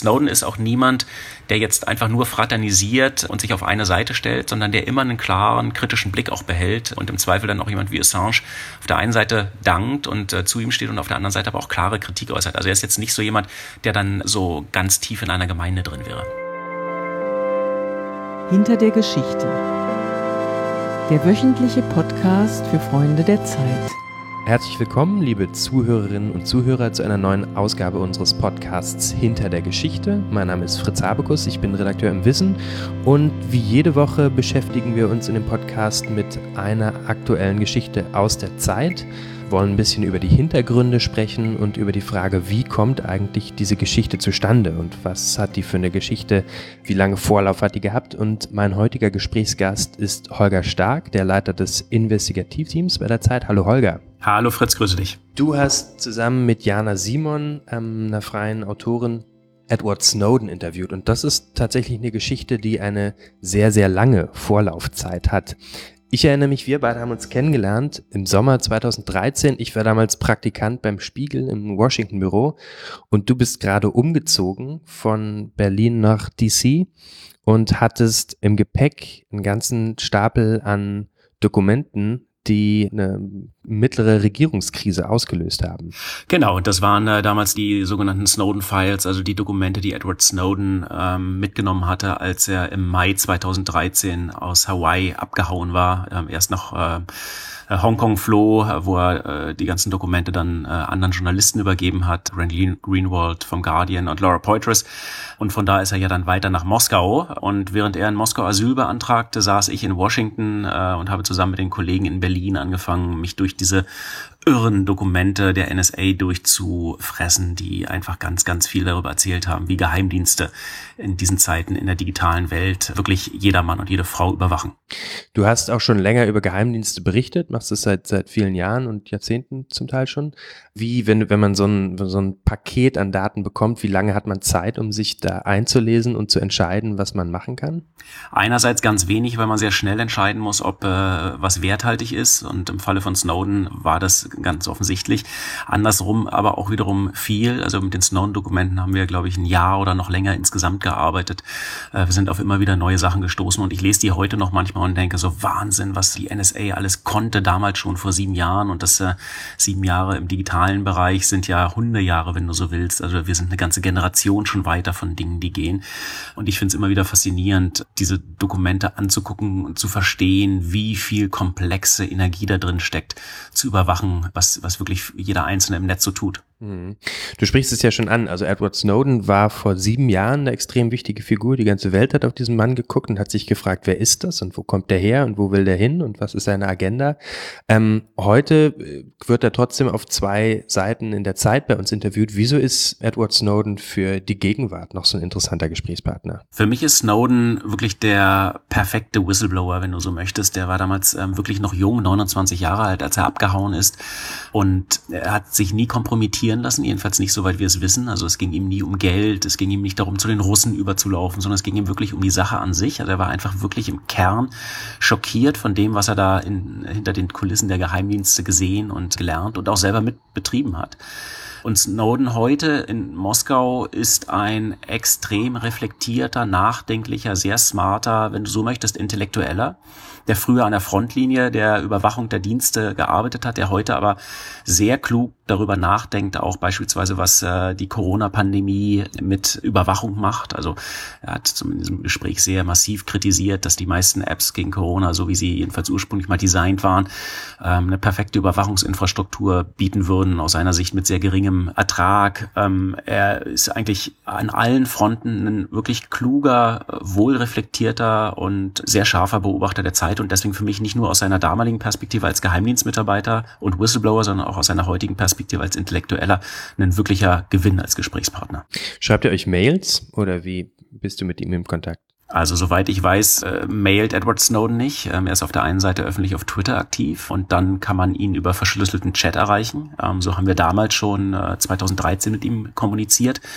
Snowden ist auch niemand, der jetzt einfach nur fraternisiert und sich auf eine Seite stellt, sondern der immer einen klaren, kritischen Blick auch behält und im Zweifel dann auch jemand wie Assange auf der einen Seite dankt und zu ihm steht und auf der anderen Seite aber auch klare Kritik äußert. Also er ist jetzt nicht so jemand, der dann so ganz tief in einer Gemeinde drin wäre. Hinter der Geschichte. Der wöchentliche Podcast für Freunde der Zeit. Herzlich willkommen, liebe Zuhörerinnen und Zuhörer, zu einer neuen Ausgabe unseres Podcasts Hinter der Geschichte. Mein Name ist Fritz Habekus, ich bin Redakteur im Wissen und wie jede Woche beschäftigen wir uns in dem Podcast mit einer aktuellen Geschichte aus der Zeit, wollen ein bisschen über die Hintergründe sprechen und über die Frage, wie kommt eigentlich diese Geschichte zustande und was hat die für eine Geschichte, wie lange Vorlauf hat die gehabt. Und mein heutiger Gesprächsgast ist Holger Stark, der Leiter des Investigativteams bei der Zeit. Hallo Holger. Hallo Fritz, grüße dich. Du hast zusammen mit Jana Simon, einer freien Autorin, Edward Snowden interviewt und das ist tatsächlich eine Geschichte, die eine sehr, sehr lange Vorlaufzeit hat. Ich erinnere mich, wir beide haben uns kennengelernt im Sommer 2013. Ich war damals Praktikant beim Spiegel im Washington-Büro und du bist gerade umgezogen von Berlin nach DC und hattest im Gepäck einen ganzen Stapel an Dokumenten, die eine mittlere Regierungskrise ausgelöst haben. Genau, das waren damals die sogenannten Snowden-Files, also die Dokumente, die Edward Snowden mitgenommen hatte, als er im Mai 2013 aus Hawaii abgehauen war. Erst nach Hongkong floh, wo er die ganzen Dokumente dann anderen Journalisten übergeben hat, Randy Greenwald vom Guardian und Laura Poitras. Und von da ist er ja dann weiter nach Moskau. Und während er in Moskau Asyl beantragte, saß ich in Washington und habe zusammen mit den Kollegen in Berlin angefangen, mich durch diese irren Dokumente der NSA durchzufressen, die einfach ganz, ganz viel darüber erzählt haben, wie Geheimdienste in diesen Zeiten in der digitalen Welt wirklich jeder Mann und jede Frau überwachen. Du hast auch schon länger über Geheimdienste berichtet, machst es seit vielen Jahren und Jahrzehnten zum Teil schon. Wie, wenn man so ein Paket an Daten bekommt, wie lange hat man Zeit, um sich da einzulesen und zu entscheiden, was man machen kann? Einerseits ganz wenig, weil man sehr schnell entscheiden muss, ob was werthaltig ist. Und im Falle von Snowden war das ganz offensichtlich. Andersrum aber auch wiederum viel. Also mit den Snowden-Dokumenten haben wir, glaube ich, ein Jahr oder noch länger insgesamt gearbeitet. Wir sind auf immer wieder neue Sachen gestoßen und ich lese die heute noch manchmal und denke so, Wahnsinn, was die NSA alles konnte, damals schon vor 7 Jahren. Und das 7 Jahre im digitalen Bereich sind ja Hundejahre, wenn du so willst. Also wir sind eine ganze Generation schon weiter von Dingen, die gehen. Und ich finde es immer wieder faszinierend, diese Dokumente anzugucken und zu verstehen, wie viel komplexe Energie da drin steckt, zu überwachen, was wirklich jeder Einzelne im Netz so tut. Du sprichst es ja schon an, also Edward Snowden war vor 7 Jahren eine extrem wichtige Figur, die ganze Welt hat auf diesen Mann geguckt und hat sich gefragt, wer ist das und wo kommt der her und wo will der hin und was ist seine Agenda. Heute wird er trotzdem auf 2 Seiten in der Zeit bei uns interviewt. Wieso ist Edward Snowden für die Gegenwart noch so ein interessanter Gesprächspartner? Für mich ist Snowden wirklich der perfekte Whistleblower, wenn du so möchtest. Der war damals wirklich noch jung, 29 Jahre alt, als er abgehauen ist und er hat sich nie kompromittieren lassen, jedenfalls nicht soweit wir es wissen. Also es ging ihm nie um Geld, es ging ihm nicht darum, zu den Russen überzulaufen, sondern es ging ihm wirklich um die Sache an sich. Also er war einfach wirklich im Kern schockiert von dem, was er da hinter den Kulissen der Geheimdienste gesehen und gelernt und auch selber mit betrieben hat. Und Snowden heute in Moskau ist ein extrem reflektierter, nachdenklicher, sehr smarter, wenn du so möchtest, Intellektueller, der früher an der Frontlinie der Überwachung der Dienste gearbeitet hat, der heute aber sehr klug darüber nachdenkt, auch beispielsweise, was die Corona-Pandemie mit Überwachung macht. Also er hat in diesem Gespräch sehr massiv kritisiert, dass die meisten Apps gegen Corona, so wie sie jedenfalls ursprünglich mal designt waren, eine perfekte Überwachungsinfrastruktur bieten würden, aus seiner Sicht mit sehr geringem Ertrag. Er ist eigentlich an allen Fronten ein wirklich kluger, wohlreflektierter und sehr scharfer Beobachter der Zeit und deswegen für mich nicht nur aus seiner damaligen Perspektive als Geheimdienstmitarbeiter und Whistleblower, sondern auch aus seiner heutigen Perspektive als Intellektueller ein wirklicher Gewinn als Gesprächspartner. Schreibt ihr euch Mails oder wie bist du mit ihm im Kontakt? Also soweit ich weiß, mailt Edward Snowden nicht. Er ist auf der einen Seite öffentlich auf Twitter aktiv und dann kann man ihn über verschlüsselten Chat erreichen. So haben wir damals schon 2013 mit ihm kommuniziert.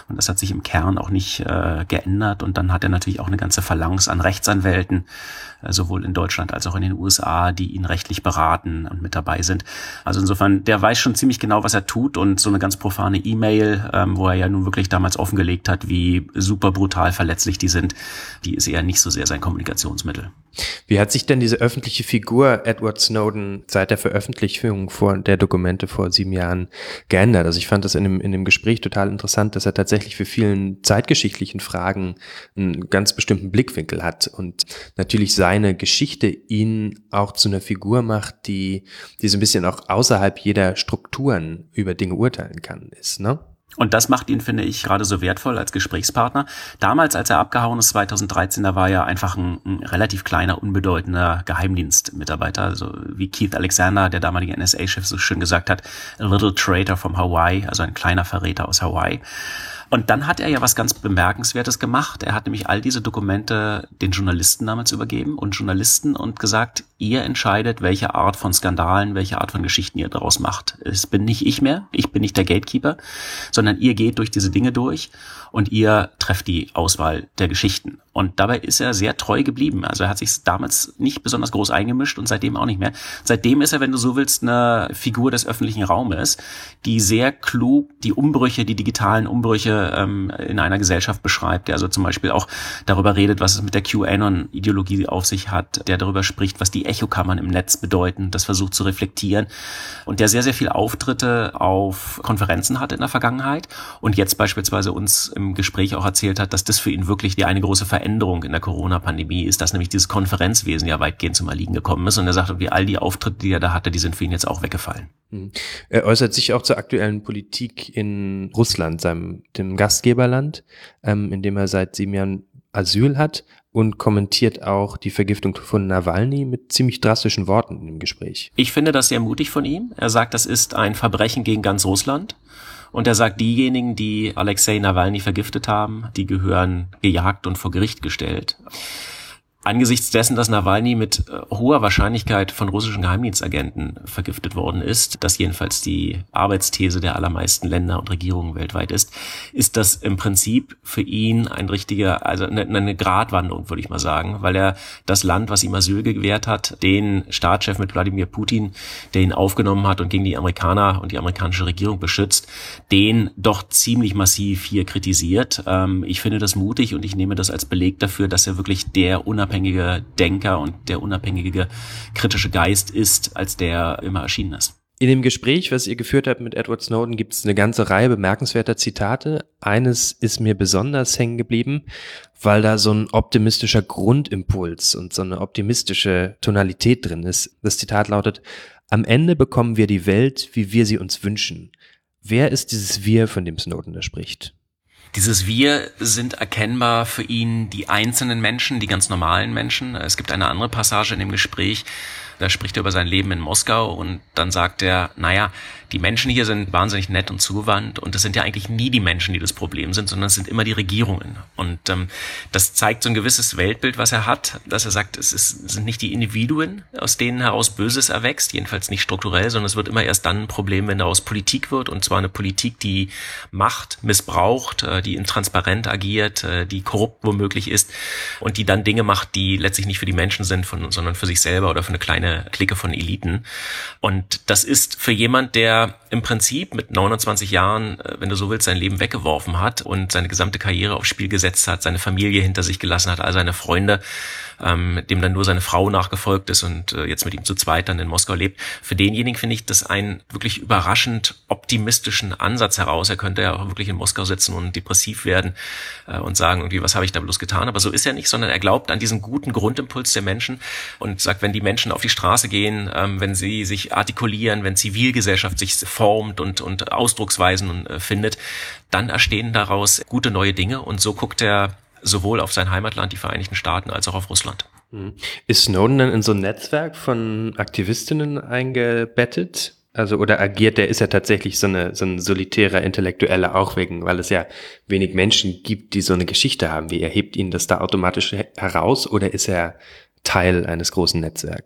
Und das hat sich im Kern auch nicht geändert. Und dann hat er natürlich auch eine ganze Phalanx an Rechtsanwälten, sowohl in Deutschland als auch in den USA, die ihn rechtlich beraten und mit dabei sind. Also insofern, der weiß schon ziemlich genau, was er tut, und so eine ganz profane E-Mail, wo er ja nun wirklich damals offengelegt hat, wie super brutal verletzlich die sind, die ist eher nicht so sehr sein Kommunikationsmittel. Wie hat sich denn diese öffentliche Figur Edward Snowden seit der Veröffentlichung der Dokumente vor 7 Jahren geändert? Also ich fand das in dem Gespräch total interessant, dass er tatsächlich für vielen zeitgeschichtlichen Fragen einen ganz bestimmten Blickwinkel hat und natürlich seine Geschichte ihn auch zu einer Figur macht, die so ein bisschen auch außerhalb jeder Strukturen über Dinge urteilen kann, ne? Und das macht ihn, finde ich, gerade so wertvoll als Gesprächspartner. Damals, als er abgehauen ist, 2013, da war er einfach ein relativ kleiner, unbedeutender Geheimdienstmitarbeiter. Also wie Keith Alexander, der damalige NSA-Chef, so schön gesagt hat, a little traitor from Hawaii, also ein kleiner Verräter aus Hawaii. Und dann hat er ja was ganz Bemerkenswertes gemacht. Er hat nämlich all diese Dokumente den Journalisten damals übergeben und gesagt, ihr entscheidet, welche Art von Skandalen, welche Art von Geschichten ihr daraus macht. Es bin nicht ich mehr, ich bin nicht der Gatekeeper, sondern ihr geht durch diese Dinge durch und ihr trefft die Auswahl der Geschichten. Und dabei ist er sehr treu geblieben. Also er hat sich damals nicht besonders groß eingemischt und seitdem auch nicht mehr. Seitdem ist er, wenn du so willst, eine Figur des öffentlichen Raumes, die sehr klug die Umbrüche, die digitalen Umbrüche in einer Gesellschaft beschreibt, der also zum Beispiel auch darüber redet, was es mit der QAnon-Ideologie auf sich hat, der darüber spricht, was die Echokammern im Netz bedeuten, das versucht zu reflektieren und der sehr, sehr viele Auftritte auf Konferenzen hatte in der Vergangenheit und jetzt beispielsweise uns im Gespräch auch erzählt hat, dass das für ihn wirklich eine große Veränderung in der Corona-Pandemie ist, dass nämlich dieses Konferenzwesen ja weitgehend zum Erliegen gekommen ist und er sagt, wie all die Auftritte, die er da hatte, die sind für ihn jetzt auch weggefallen. Er äußert sich auch zur aktuellen Politik in Russland, dem Gastgeberland, in dem er seit 7 Jahren Asyl hat und kommentiert auch die Vergiftung von Nawalny mit ziemlich drastischen Worten im Gespräch. Ich finde das sehr mutig von ihm. Er sagt, das ist ein Verbrechen gegen ganz Russland. Und er sagt, diejenigen, die Alexei Nawalny vergiftet haben, die gehören gejagt und vor Gericht gestellt. Angesichts dessen, dass Nawalny mit hoher Wahrscheinlichkeit von russischen Geheimdienstagenten vergiftet worden ist, das jedenfalls die Arbeitsthese der allermeisten Länder und Regierungen weltweit ist das im Prinzip für ihn ein richtiger, also eine Gratwanderung, würde ich mal sagen, weil er das Land, was ihm Asyl gewährt hat, den Staatschef mit Wladimir Putin, der ihn aufgenommen hat und gegen die Amerikaner und die amerikanische Regierung beschützt, den doch ziemlich massiv hier kritisiert. Ich finde das mutig und ich nehme das als Beleg dafür, dass er wirklich der unabhängige Denker und der unabhängige kritische Geist ist, als der immer erschienen ist. In dem Gespräch, was ihr geführt habt mit Edward Snowden, gibt es eine ganze Reihe bemerkenswerter Zitate. Eines ist mir besonders hängen geblieben, weil da so ein optimistischer Grundimpuls und so eine optimistische Tonalität drin ist. Das Zitat lautet: Am Ende bekommen wir die Welt, wie wir sie uns wünschen. Wer ist dieses Wir, von dem Snowden da spricht? Dieses Wir sind erkennbar für ihn die einzelnen Menschen, die ganz normalen Menschen. Es gibt eine andere Passage in dem Gespräch, da spricht er über sein Leben in Moskau und dann sagt er, naja, die Menschen hier sind wahnsinnig nett und zugewandt und es sind ja eigentlich nie die Menschen, die das Problem sind, sondern es sind immer die Regierungen. Und das zeigt so ein gewisses Weltbild, was er hat, dass er sagt, sind nicht die Individuen, aus denen heraus Böses erwächst, jedenfalls nicht strukturell, sondern es wird immer erst dann ein Problem, wenn daraus Politik wird, und zwar eine Politik, die Macht missbraucht, die intransparent agiert, die korrupt womöglich ist und die dann Dinge macht, die letztlich nicht für die Menschen sind, sondern für sich selber oder für eine kleine Clique von Eliten. Und das ist für jemand, der im Prinzip mit 29 Jahren, wenn du so willst, sein Leben weggeworfen hat und seine gesamte Karriere aufs Spiel gesetzt hat, seine Familie hinter sich gelassen hat, all seine Freunde, dem dann nur seine Frau nachgefolgt ist und jetzt mit ihm zu zweit dann in Moskau lebt. Für denjenigen finde ich das einen wirklich überraschend optimistischen Ansatz heraus. Er könnte ja auch wirklich in Moskau sitzen und depressiv werden und sagen, irgendwie, was habe ich da bloß getan? Aber so ist er nicht, sondern er glaubt an diesen guten Grundimpuls der Menschen und sagt, wenn die Menschen auf die Straße gehen, wenn sie sich artikulieren, wenn Zivilgesellschaft sich formt und Ausdrucksweisen findet, dann entstehen daraus gute neue Dinge. Und so guckt er sowohl auf sein Heimatland, die Vereinigten Staaten, als auch auf Russland. Ist Snowden dann in so ein Netzwerk von Aktivistinnen eingebettet? Also, oder ist er tatsächlich so ein solitärer Intellektueller, auch weil es ja wenig Menschen gibt, die so eine Geschichte haben wie er? Hebt ihn das da automatisch heraus oder ist er Teil eines großen Netzwerks?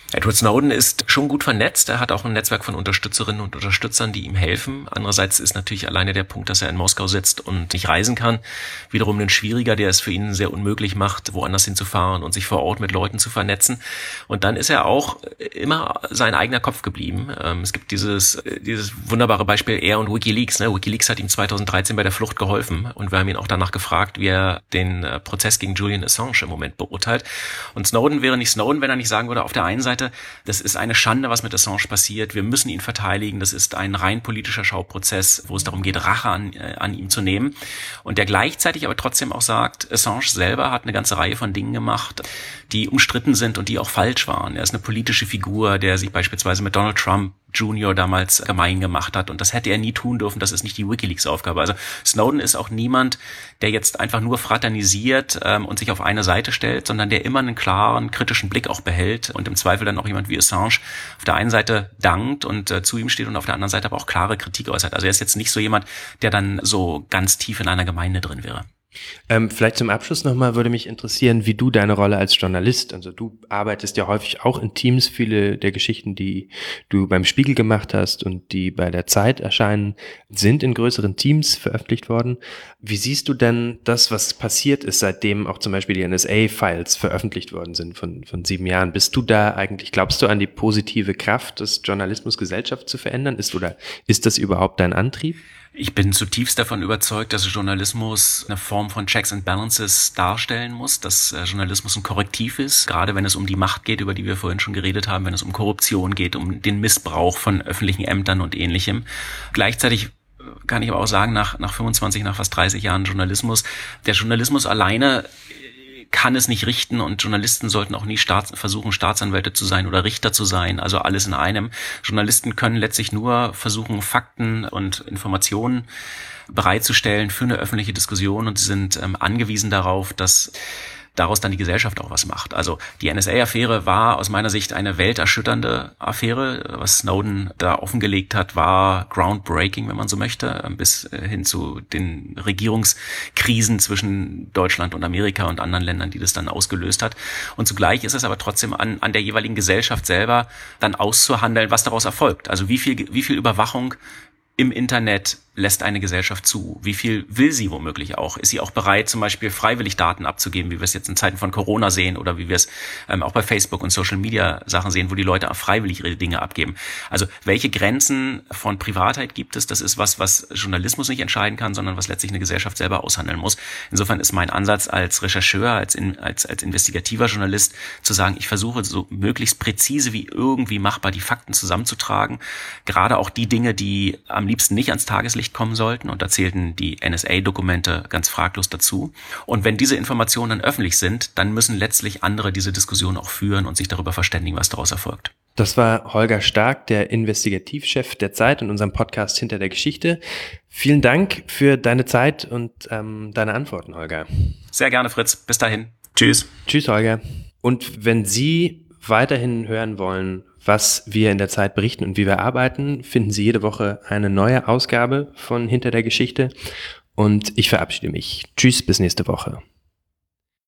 Edward Snowden ist schon gut vernetzt. Er hat auch ein Netzwerk von Unterstützerinnen und Unterstützern, die ihm helfen. Andererseits ist natürlich alleine der Punkt, dass er in Moskau sitzt und nicht reisen kann, wiederum ein schwieriger, der es für ihn sehr unmöglich macht, woanders hinzufahren und sich vor Ort mit Leuten zu vernetzen. Und dann ist er auch immer sein eigener Kopf geblieben. Es gibt dieses wunderbare Beispiel, er und WikiLeaks. WikiLeaks hat ihm 2013 bei der Flucht geholfen und wir haben ihn auch danach gefragt, wie er den Prozess gegen Julian Assange im Moment beurteilt. Und Snowden wäre nicht Snowden, wenn er nicht sagen würde, auf der einen Seite, das ist eine Schande, was mit Assange passiert. Wir müssen ihn verteidigen. Das ist ein rein politischer Schauprozess, wo es darum geht, Rache an ihm zu nehmen. Und der gleichzeitig aber trotzdem auch sagt, Assange selber hat eine ganze Reihe von Dingen gemacht, die umstritten sind und die auch falsch waren. Er ist eine politische Figur, der sich beispielsweise mit Donald Trump Junior damals gemein gemacht hat. Und das hätte er nie tun dürfen. Das ist nicht die WikiLeaks-Aufgabe. Also Snowden ist auch niemand, der jetzt einfach nur fraternisiert und sich auf eine Seite stellt, sondern der immer einen klaren, kritischen Blick auch behält und im Zweifel dann auch jemand wie Assange auf der einen Seite dankt und zu ihm steht und auf der anderen Seite aber auch klare Kritik äußert. Also er ist jetzt nicht so jemand, der dann so ganz tief in einer Gemeinde drin wäre. Vielleicht zum Abschluss nochmal würde mich interessieren, wie du deine Rolle als Journalist, also du arbeitest ja häufig auch in Teams, viele der Geschichten, die du beim Spiegel gemacht hast und die bei der Zeit erscheinen, sind in größeren Teams veröffentlicht worden. Wie siehst du denn das, was passiert ist, seitdem auch zum Beispiel die NSA-Files veröffentlicht worden sind von 7 Jahren? Bist du da eigentlich, glaubst du an die positive Kraft des Journalismus, Gesellschaft zu verändern? Ist das überhaupt dein Antrieb? Ich bin zutiefst davon überzeugt, dass Journalismus eine Form von Checks and Balances darstellen muss, dass Journalismus ein Korrektiv ist, gerade wenn es um die Macht geht, über die wir vorhin schon geredet haben, wenn es um Korruption geht, um den Missbrauch von öffentlichen Ämtern und Ähnlichem. Gleichzeitig kann ich aber auch sagen, nach fast 30 Jahren Journalismus, der Journalismus alleine kann es nicht richten und Journalisten sollten auch nie versuchen, Staatsanwälte zu sein oder Richter zu sein, also alles in einem. Journalisten können letztlich nur versuchen, Fakten und Informationen bereitzustellen für eine öffentliche Diskussion und sie sind angewiesen darauf, dass daraus dann die Gesellschaft auch was macht. Also die NSA-Affäre war aus meiner Sicht eine welterschütternde Affäre. Was Snowden da offengelegt hat, war groundbreaking, wenn man so möchte, bis hin zu den Regierungskrisen zwischen Deutschland und Amerika und anderen Ländern, die das dann ausgelöst hat. Und zugleich ist es aber trotzdem an der jeweiligen Gesellschaft selber dann auszuhandeln, was daraus erfolgt. Also wie viel Überwachung im Internet lässt eine Gesellschaft zu? Wie viel will sie womöglich auch? Ist sie auch bereit, zum Beispiel freiwillig Daten abzugeben, wie wir es jetzt in Zeiten von Corona sehen oder wie wir es auch bei Facebook und Social Media Sachen sehen, wo die Leute auch freiwillig ihre Dinge abgeben? Also welche Grenzen von Privatheit gibt es? Das ist was Journalismus nicht entscheiden kann, sondern was letztlich eine Gesellschaft selber aushandeln muss. Insofern ist mein Ansatz als Rechercheur, als investigativer Journalist zu sagen, ich versuche so möglichst präzise wie irgendwie machbar die Fakten zusammenzutragen. Gerade auch die Dinge, die am liebsten nicht ans Tageslicht kommen sollten, und da zählten die NSA-Dokumente ganz fraglos dazu. Und wenn diese Informationen dann öffentlich sind, dann müssen letztlich andere diese Diskussion auch führen und sich darüber verständigen, was daraus erfolgt. Das war Holger Stark, der Investigativchef der Zeit in unserem Podcast Hinter der Geschichte. Vielen Dank für deine Zeit und deine Antworten, Holger. Sehr gerne, Fritz. Bis dahin. Tschüss. Tschüss, Holger. Und wenn Sie weiterhin hören wollen, was wir in der Zeit berichten und wie wir arbeiten, finden Sie jede Woche eine neue Ausgabe von Hinter der Geschichte. Und ich verabschiede mich. Tschüss, bis nächste Woche.